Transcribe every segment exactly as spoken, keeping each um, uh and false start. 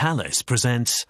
Thales presents...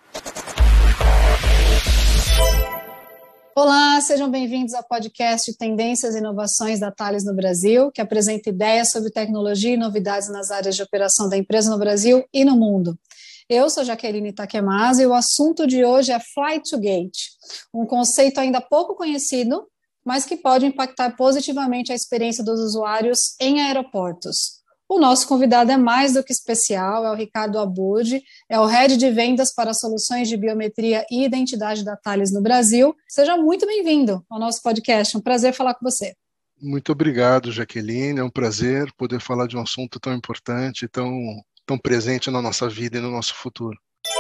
Olá, sejam bem-vindos ao podcast Tendências e Inovações da Thales no Brasil, que apresenta ideias sobre tecnologia e novidades nas áreas de operação da empresa no Brasil e no mundo. Eu sou Jaqueline Takemasa e o assunto de hoje é Fly to Gate, um conceito ainda pouco conhecido, mas que pode impactar positivamente a experiência dos usuários em aeroportos. O nosso convidado é mais do que especial, é o Ricardo Abud, é o Head de Vendas para Soluções de Biometria e Identidade da Thales no Brasil. Seja muito bem-vindo ao nosso podcast, um prazer falar com você. Muito obrigado, Jaqueline, é um prazer poder falar de um assunto tão importante, tão, tão presente na nossa vida e no nosso futuro.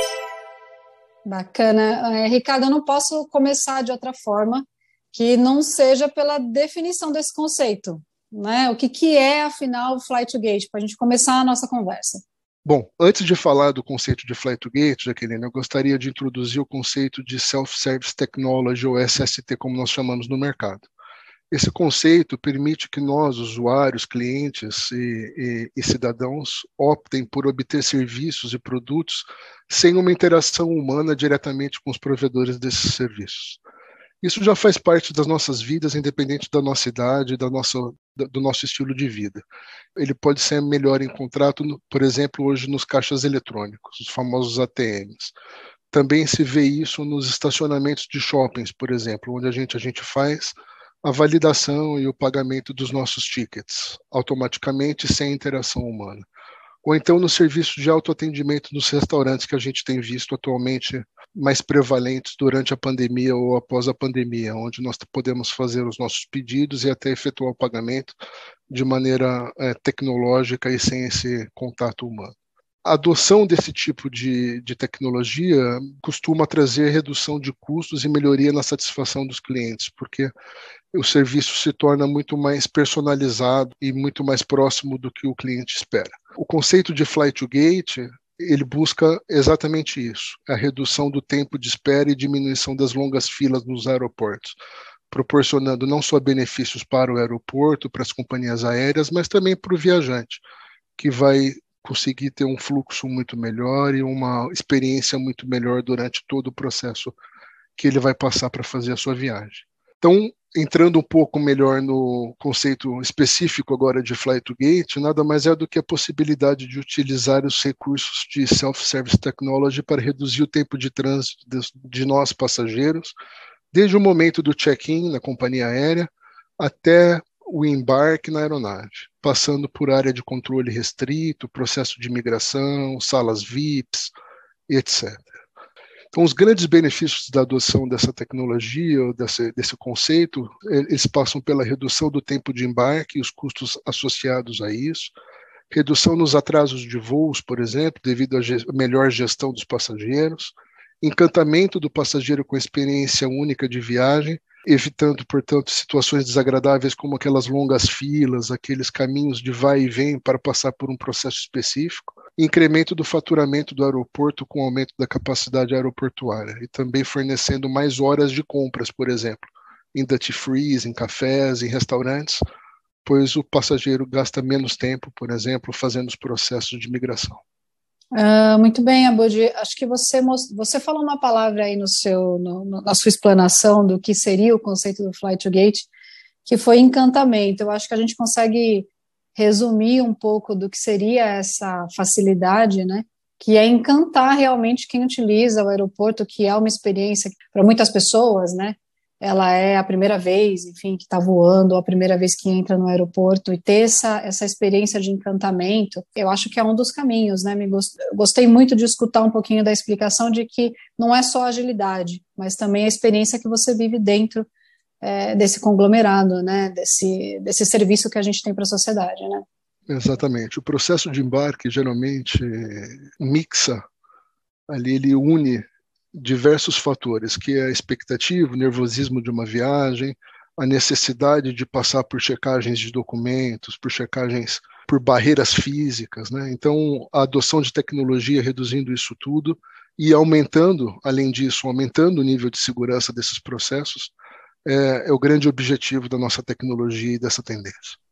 Bacana. É, Ricardo, eu não posso começar de outra forma que não seja pela definição desse conceito. Né? O que, que é, afinal, o Fly to Gate, para a gente começar a nossa conversa? Bom, antes de falar do conceito de Fly to Gate, Jaqueline, eu gostaria de introduzir o conceito de Self-Service Technology, ou S S T, como nós chamamos no mercado. Esse conceito permite que nós, usuários, clientes e, e, e cidadãos, optem por obter serviços e produtos sem uma interação humana diretamente com os provedores desses serviços. Isso já faz parte das nossas vidas, independente da nossa idade, da nossa, do nosso estilo de vida. Ele pode ser melhor encontrado, por exemplo, hoje nos caixas eletrônicos, os famosos A T Ms. Também se vê isso nos estacionamentos de shoppings, por exemplo, onde a gente, a gente faz a validação e o pagamento dos nossos tickets, automaticamente, sem interação humana. Ou então no serviço de autoatendimento nos restaurantes que a gente tem visto atualmente mais prevalentes durante a pandemia ou após a pandemia, onde nós podemos fazer os nossos pedidos e até efetuar o pagamento de maneira é, tecnológica e sem esse contato humano. A adoção desse tipo de, de tecnologia costuma trazer redução de custos e melhoria na satisfação dos clientes, porque o serviço se torna muito mais personalizado e muito mais próximo do que o cliente espera. O conceito de Fly to Gate, ele busca exatamente isso, a redução do tempo de espera e diminuição das longas filas nos aeroportos, proporcionando não só benefícios para o aeroporto, para as companhias aéreas, mas também para o viajante, que vai conseguir ter um fluxo muito melhor e uma experiência muito melhor durante todo o processo que ele vai passar para fazer a sua viagem. Então, entrando um pouco melhor no conceito específico agora de Fly to Gate, nada mais é do que a possibilidade de utilizar os recursos de Self-Service Technology para reduzir o tempo de trânsito de, de nós passageiros, desde o momento do check-in na companhia aérea até o embarque na aeronave, passando por área de controle restrito, processo de imigração, salas V I Ps, etcétera. Então, os grandes benefícios da adoção dessa tecnologia, desse, desse conceito, eles passam pela redução do tempo de embarque e os custos associados a isso, redução nos atrasos de voos, por exemplo, devido à melhor gestão dos passageiros, encantamento do passageiro com a experiência única de viagem, evitando, portanto, situações desagradáveis como aquelas longas filas, aqueles caminhos de vai e vem para passar por um processo específico, incremento do faturamento do aeroporto com aumento da capacidade aeroportuária e também fornecendo mais horas de compras, por exemplo, em duty frees, em cafés, em restaurantes, pois o passageiro gasta menos tempo, por exemplo, fazendo os processos de migração. Uh, muito bem, Abud. Acho que você, você falou uma palavra aí no seu, no, no, na sua explanação do que seria o conceito do Fly to Gate, que foi encantamento. Eu acho que a gente consegue resumir um pouco do que seria essa facilidade, né? Que é encantar realmente quem utiliza o aeroporto, que é uma experiência para muitas pessoas, né? Ela é a primeira vez, enfim, que está voando, ou a primeira vez que entra no aeroporto, e ter essa, essa experiência de encantamento, eu acho que é um dos caminhos, né? Me gost... Gostei muito de escutar um pouquinho da explicação de que não é só agilidade, mas também a experiência que você vive dentro é, desse conglomerado, né? Desse, desse serviço que a gente tem para a sociedade, né? Exatamente. O processo de embarque geralmente mixa, ali ele une diversos fatores, que é a expectativa, o nervosismo de uma viagem, a necessidade de passar por checagens de documentos, por checagens, por barreiras físicas, né? Então, a adoção de tecnologia reduzindo isso tudo e aumentando, além disso, aumentando o nível de segurança desses processos, é, é o grande objetivo da nossa tecnologia e dessa tendência.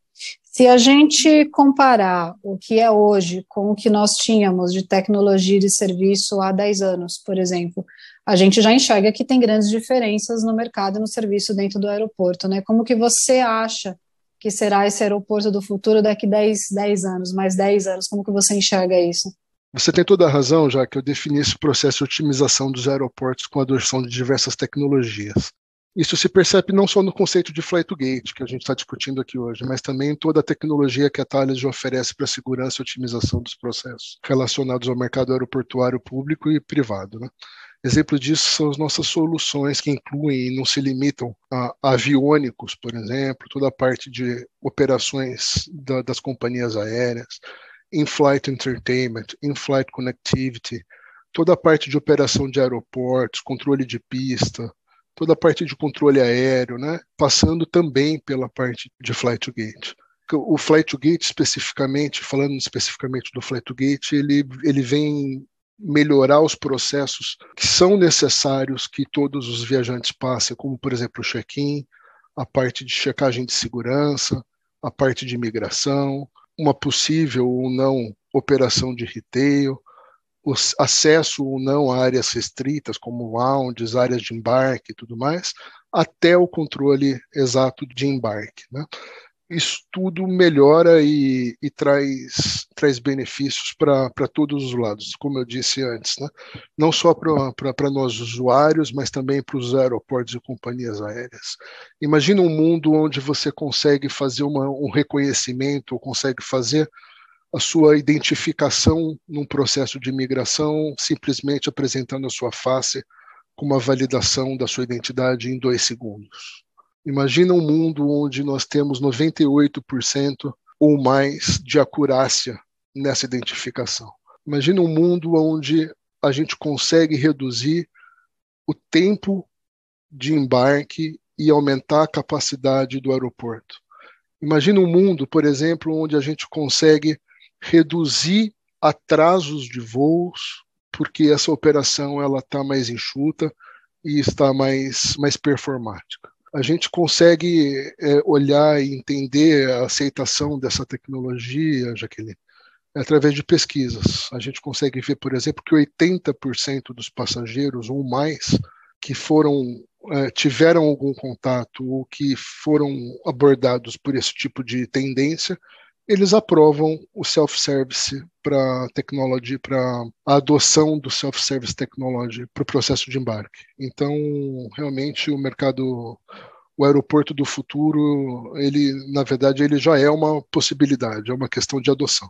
Se a gente comparar o que é hoje com o que nós tínhamos de tecnologia e de serviço há dez anos, por exemplo, a gente já enxerga que tem grandes diferenças no mercado e no serviço dentro do aeroporto, né? Como que você acha que será esse aeroporto do futuro daqui dez, dez anos, mais dez anos? Como que você enxerga isso? Você tem toda a razão, já que eu defini esse processo de otimização dos aeroportos com a adoção de diversas tecnologias. Isso se percebe não só no conceito de Flight to Gate, que a gente está discutindo aqui hoje, mas também em toda a tecnologia que a Thales já oferece para a segurança e otimização dos processos relacionados ao mercado aeroportuário público e privado, né? Exemplo disso são as nossas soluções que incluem e não se limitam a aviônicos, por exemplo, toda a parte de operações da, das companhias aéreas, in-flight entertainment, in-flight connectivity, toda a parte de operação de aeroportos, controle de pista, toda a parte de controle aéreo, né? Passando também pela parte de Flight to Gate. O Flight to Gate, especificamente, falando especificamente do Flight to Gate, ele, ele vem melhorar os processos que são necessários que todos os viajantes passem, como, por exemplo, o check-in, a parte de checagem de segurança, a parte de imigração, uma possível ou não operação de retail, o acesso ou não a áreas restritas, como lounges, áreas de embarque e tudo mais, até o controle exato de embarque, né? Isso tudo melhora e, e traz, traz benefícios para todos os lados, como eu disse antes, né? Não só para nós usuários, mas também para os aeroportos e companhias aéreas. Imagina um mundo onde você consegue fazer uma, um reconhecimento, ou consegue fazer a sua identificação num processo de imigração, simplesmente apresentando a sua face com uma validação da sua identidade em dois segundos. Imagina um mundo onde nós temos noventa e oito por cento ou mais de acurácia nessa identificação. Imagina um mundo onde a gente consegue reduzir o tempo de embarque e aumentar a capacidade do aeroporto. Imagina um mundo, por exemplo, onde a gente consegue reduzir atrasos de voos, porque essa operação ela está mais enxuta e está mais, mais performática. A gente consegue é, olhar e entender a aceitação dessa tecnologia, Jaqueline, através de pesquisas. A gente consegue ver, por exemplo, que oitenta por cento dos passageiros ou mais que foram é, tiveram algum contato ou que foram abordados por esse tipo de tendência, eles aprovam o self-service para technology, para a adoção do self-service technology para o processo de embarque. Então, realmente, o mercado, o aeroporto do futuro, ele, na verdade, ele já é uma possibilidade, é uma questão de adoção.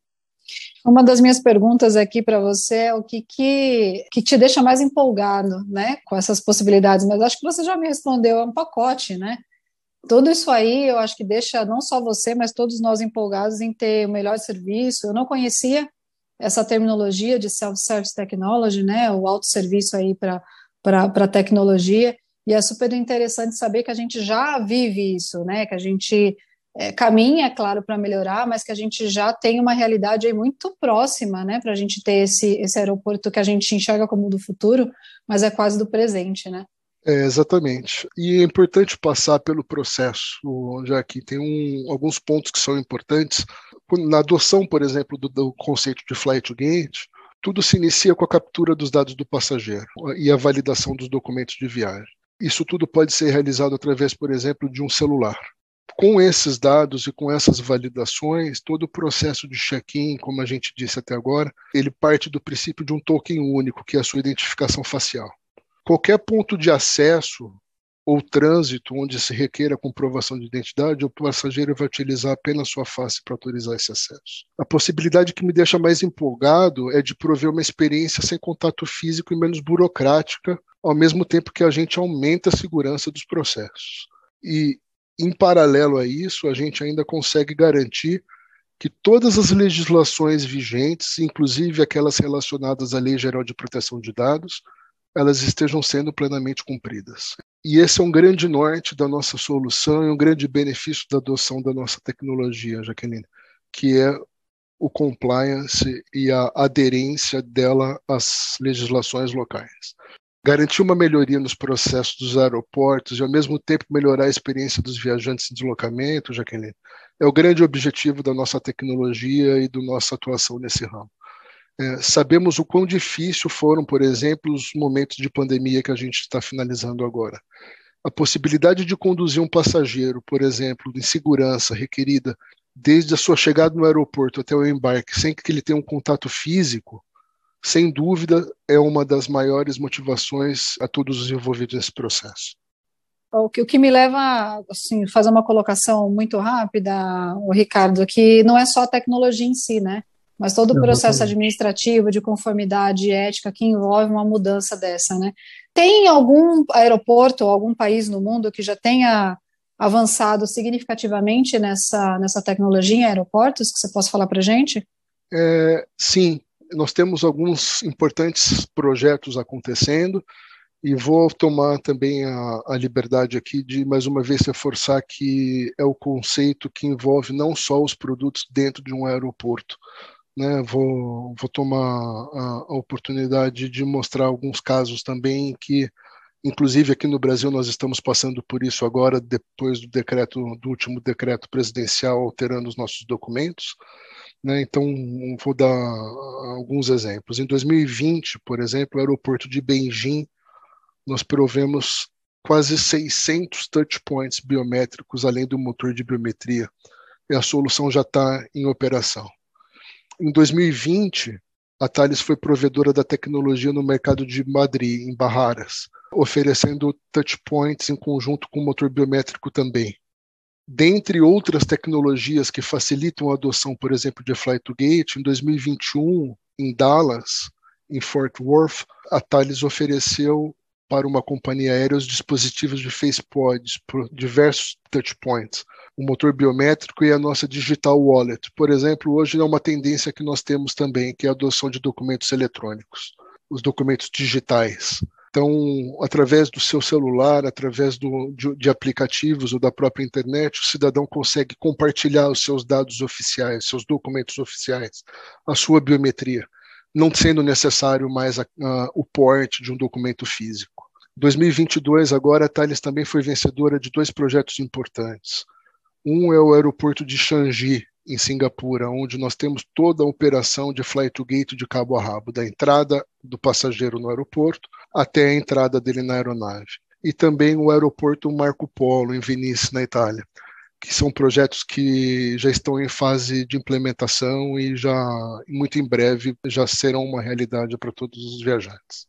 Uma das minhas perguntas aqui para você é o que, que, que te deixa mais empolgado, né, com essas possibilidades, mas acho que você já me respondeu, é um pacote, né? Tudo isso aí eu acho que deixa não só você, mas todos nós empolgados em ter o melhor serviço. Eu não conhecia essa terminologia de self-service technology, né, o autosserviço aí para para tecnologia, e é super interessante saber que a gente já vive isso, né, que a gente é, caminha, é claro, para melhorar, mas que a gente já tem uma realidade aí muito próxima, né, para a gente ter esse, esse aeroporto que a gente enxerga como do futuro, mas é quase do presente, né? É, exatamente. E é importante passar pelo processo, já que tem um, alguns pontos que são importantes. Na adoção, por exemplo, do, do conceito de Flight to Gate, tudo se inicia com a captura dos dados do passageiro e a validação dos documentos de viagem. Isso tudo pode ser realizado através, por exemplo, de um celular. Com esses dados e com essas validações, todo o processo de check-in, como a gente disse até agora, ele parte do princípio de um token único, que é a sua identificação facial. Qualquer ponto de acesso ou trânsito onde se requer a comprovação de identidade, o passageiro vai utilizar apenas sua face para autorizar esse acesso. A possibilidade que me deixa mais empolgado é de prover uma experiência sem contato físico e menos burocrática, ao mesmo tempo que a gente aumenta a segurança dos processos. E, em paralelo a isso, a gente ainda consegue garantir que todas as legislações vigentes, inclusive aquelas relacionadas à Lei Geral de Proteção de Dados, elas estejam sendo plenamente cumpridas. E esse é um grande norte da nossa solução e um grande benefício da adoção da nossa tecnologia, Jaqueline, que é o compliance e a aderência dela às legislações locais. garantir uma melhoria nos processos dos aeroportos e, ao mesmo tempo, melhorar a experiência dos viajantes em deslocamento, Jaqueline, é o grande objetivo da nossa tecnologia e da nossa atuação nesse ramo. É, sabemos o quão difícil foram, por exemplo, os momentos de pandemia que a gente está finalizando agora. A possibilidade de conduzir um passageiro, por exemplo, em segurança requerida, desde a sua chegada no aeroporto até o embarque, sem que ele tenha um contato físico, sem dúvida, é uma das maiores motivações a todos os envolvidos nesse processo. O que, o que me leva a assim, fazer uma colocação muito rápida, o Ricardo, que não é só a tecnologia em si, né? Mas todo o processo administrativo, de conformidade ética que envolve uma mudança dessa, né? Tem algum aeroporto ou algum país no mundo que já tenha avançado significativamente nessa, nessa tecnologia em aeroportos, que você possa falar para a gente? É, sim, nós temos alguns importantes projetos acontecendo e vou tomar também a, a liberdade aqui de, mais uma vez, reforçar que é o conceito que envolve não só os produtos dentro de um aeroporto, né? Vou, vou tomar a, a oportunidade de mostrar alguns casos também que, inclusive aqui no Brasil, nós estamos passando por isso agora, depois do decreto, do último decreto presidencial alterando os nossos documentos, né? Então, vou dar alguns exemplos. Em dois mil e vinte, por exemplo, o aeroporto de Beijing, nós provemos quase seiscentos touch points biométricos, além do motor de biometria, e a solução já está em operação. Em dois mil e vinte, a Thales foi provedora da tecnologia no mercado de Madrid, em Barraras, oferecendo touch points em conjunto com o motor biométrico também. Dentre outras tecnologias que facilitam a adoção, por exemplo, de Fly2Gate, em dois mil e vinte e um, em Dallas, em Fort Worth, a Thales ofereceu para uma companhia aérea os dispositivos de FacePod, por diversos touchpoints, o motor biométrico e a nossa digital wallet. Por exemplo, hoje é uma tendência que nós temos também, que é a adoção de documentos eletrônicos, os documentos digitais. Então, através do seu celular, através do, de, de aplicativos ou da própria internet, o cidadão consegue compartilhar os seus dados oficiais, seus documentos oficiais, a sua biometria, não sendo necessário mais a, a, o porte de um documento físico. Em dois mil e vinte e dois, agora, a Thales também foi vencedora de dois projetos importantes. Um é o aeroporto de Changi, em Singapura, onde nós temos toda a operação de Fly2Gate de cabo a rabo, da entrada do passageiro no aeroporto até a entrada dele na aeronave. E também o aeroporto Marco Polo, em Venice, na Itália, que são projetos que já estão em fase de implementação e já, muito em breve, já serão uma realidade para todos os viajantes.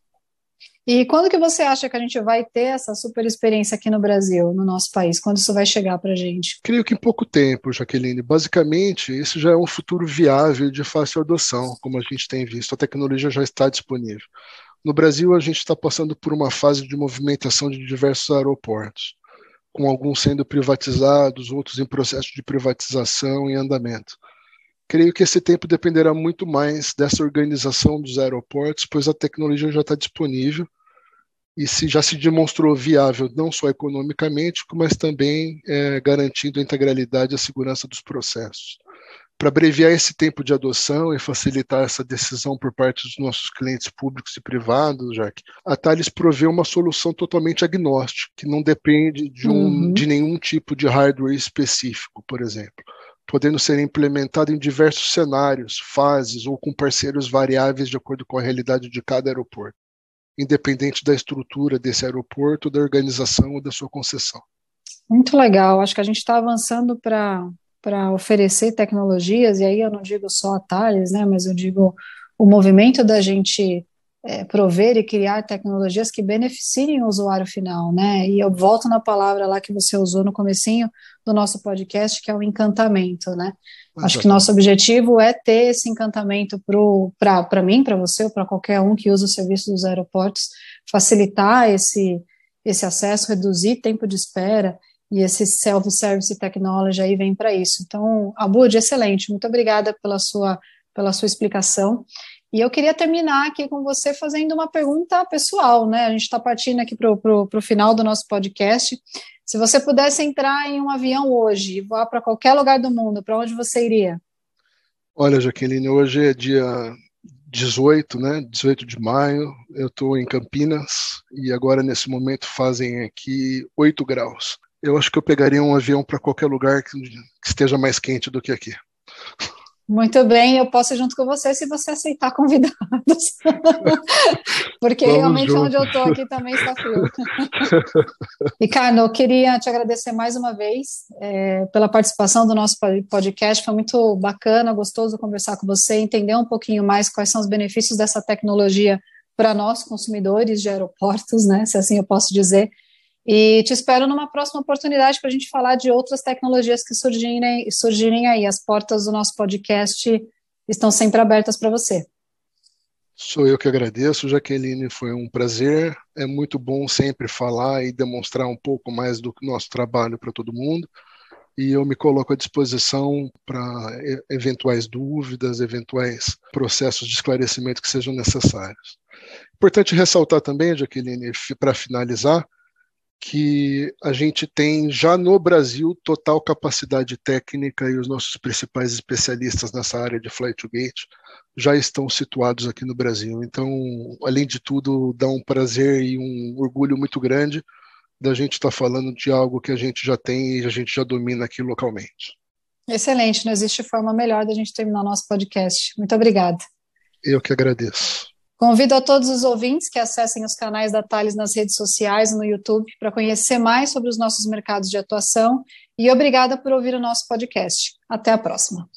E quando que você acha que a gente vai ter essa super experiência aqui no Brasil, no nosso país? Quando isso vai chegar para a gente? Creio que em pouco tempo, Jaqueline. Basicamente, esse já é um futuro viável de fácil adoção, como a gente tem visto. A tecnologia já está disponível. No Brasil, a gente está passando por uma fase de movimentação de diversos aeroportos, com alguns sendo privatizados, outros em processo de privatização em andamento. Creio que esse tempo dependerá muito mais dessa organização dos aeroportos, pois a tecnologia já está disponível e se já se demonstrou viável não só economicamente, mas também é, garantindo a integralidade e a segurança dos processos. Para abreviar esse tempo de adoção e facilitar essa decisão por parte dos nossos clientes públicos e privados, Jaque, a Thales provê uma solução totalmente agnóstica, que não depende de, um, uhum. de nenhum tipo de hardware específico, por exemplo, podendo ser implementado em diversos cenários, fases ou com parceiros variáveis de acordo com a realidade de cada aeroporto, independente da estrutura desse aeroporto, da organização ou da sua concessão. Muito legal, acho que a gente está avançando para para oferecer tecnologias, e aí eu não digo só a Thales, né, mas eu digo o movimento da gente é, prover e criar tecnologias que beneficiem o usuário final, né, e eu volto na palavra lá que você usou no comecinho do nosso podcast, que é o encantamento, né. Exatamente. Acho que nosso objetivo é ter esse encantamento para mim, para você, ou para qualquer um que usa o serviço dos aeroportos, facilitar esse, esse acesso, reduzir tempo de espera, e esse self-service technology aí vem para isso. Então, Abud, excelente, muito obrigada pela sua, pela sua explicação. E eu queria terminar aqui com você fazendo uma pergunta pessoal, né? A gente está partindo aqui para o final do nosso podcast. Se você pudesse entrar em um avião hoje e voar para qualquer lugar do mundo, para onde você iria? Olha, Jaqueline, hoje é dia dezoito, né, dezoito de maio, eu estou em Campinas e agora nesse momento fazem aqui oito graus. Eu acho que eu pegaria um avião para qualquer lugar que, que esteja mais quente do que aqui. Muito bem, eu posso ir junto com você se você aceitar convidados. Porque Vamos realmente junto. onde eu estou aqui também está frio. Ricardo, eu queria te agradecer mais uma vez é, pela participação do nosso podcast. Foi muito bacana, gostoso conversar com você, entender um pouquinho mais quais são os benefícios dessa tecnologia para nós, consumidores de aeroportos, né, se assim eu posso dizer. E te espero numa próxima oportunidade para a gente falar de outras tecnologias que surgirem, surgirem aí. As portas do nosso podcast estão sempre abertas para você. Sou eu que agradeço, Jaqueline, foi um prazer. É muito bom sempre falar e demonstrar um pouco mais do nosso trabalho para todo mundo. E eu me coloco à disposição para eventuais dúvidas, eventuais processos de esclarecimento que sejam necessários. Importante ressaltar também, Jaqueline, para finalizar, que a gente tem já no Brasil total capacidade técnica e os nossos principais especialistas nessa área de Flight to Gate já estão situados aqui no Brasil. Então, além de tudo, dá um prazer e um orgulho muito grande da gente estar falando de algo que a gente já tem e a gente já domina aqui localmente. Excelente, não existe forma melhor da gente terminar o nosso podcast. Muito obrigada. Eu que agradeço. Convido a todos os ouvintes que acessem os canais da Thales nas redes sociais, no YouTube, para conhecer mais sobre os nossos mercados de atuação, e obrigada por ouvir o nosso podcast. Até a próxima.